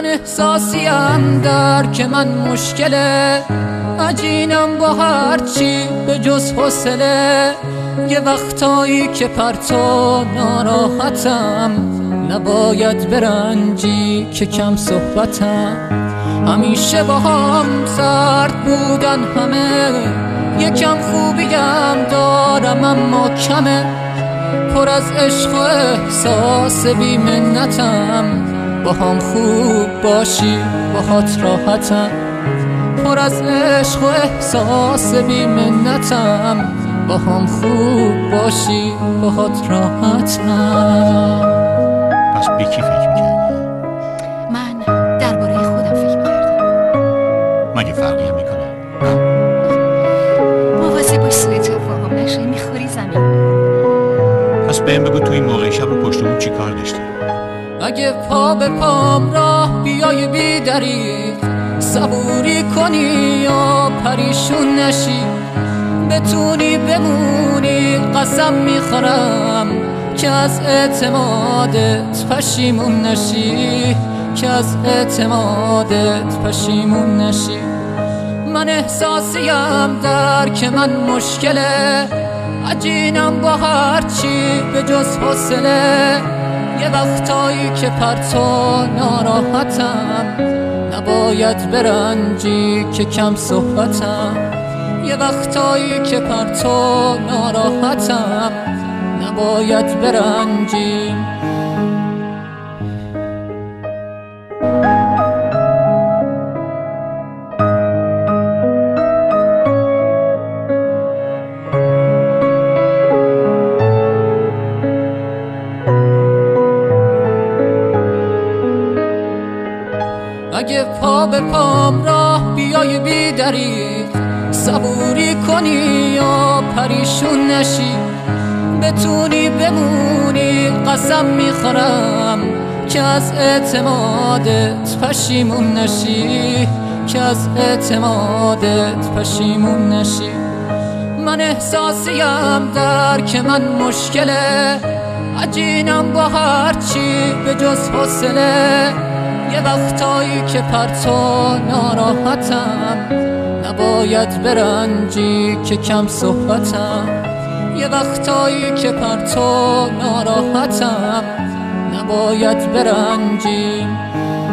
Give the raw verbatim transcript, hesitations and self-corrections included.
من احساسیم در که من مشکله، عجینم با هرچی به جز حوصله. یه وقتایی که پرتو ناراحتم، نباید برنجی که کم صحبتم. همیشه با هم سرد بودن همه، یکم خوبیم دارم اما کمه. پر از عشق و احساس بی منتم، با هم خوب باشی باهات راحتم. پر از عشق و احساس بی منتم، با هم خوب باشی باهات راحتم. پس به کی فکر میکردی؟ من درباره خودم فکر میکردم. مگه فرقی هم میکنه؟ مواظب باش سوی تفاهم نشه، میخوری زمین. پس بهم بگو تو این موقع شب و پشت بوم چی کار داشتی؟ اگه پا به پام راه بیای بی دریغ، صبوری کنی یا پریشون نشی. بتونی بمونی قسم میخورم که از اعتمادت پشیمون نشی، که از اعتمادت پشیمون نشی. من احساسیم در که من مشکله، عجینم با هرچی به جز حوصله. یه وقتایی که پرتو ناراحتم، نباید برنجی که کم صحبتم. یه وقتایی که پرتو ناراحتم، نباید برنجی. اگه پا به پام راه بیای بی دریغ، صبوری کنی یا پریشون نشی. بتونی بمونی قسم میخورم که از اعتمادت پشیمون نشی، که از اعتمادت پشیمون نشی. من احساسیم در که من مشکله، عجینم با هرچی به جز حوصله. یه وقتایی که پرتو ناراحتم، نباید برنجی که کم صحبتم. یه وقتایی که پرتو ناراحتم، نباید برنجی.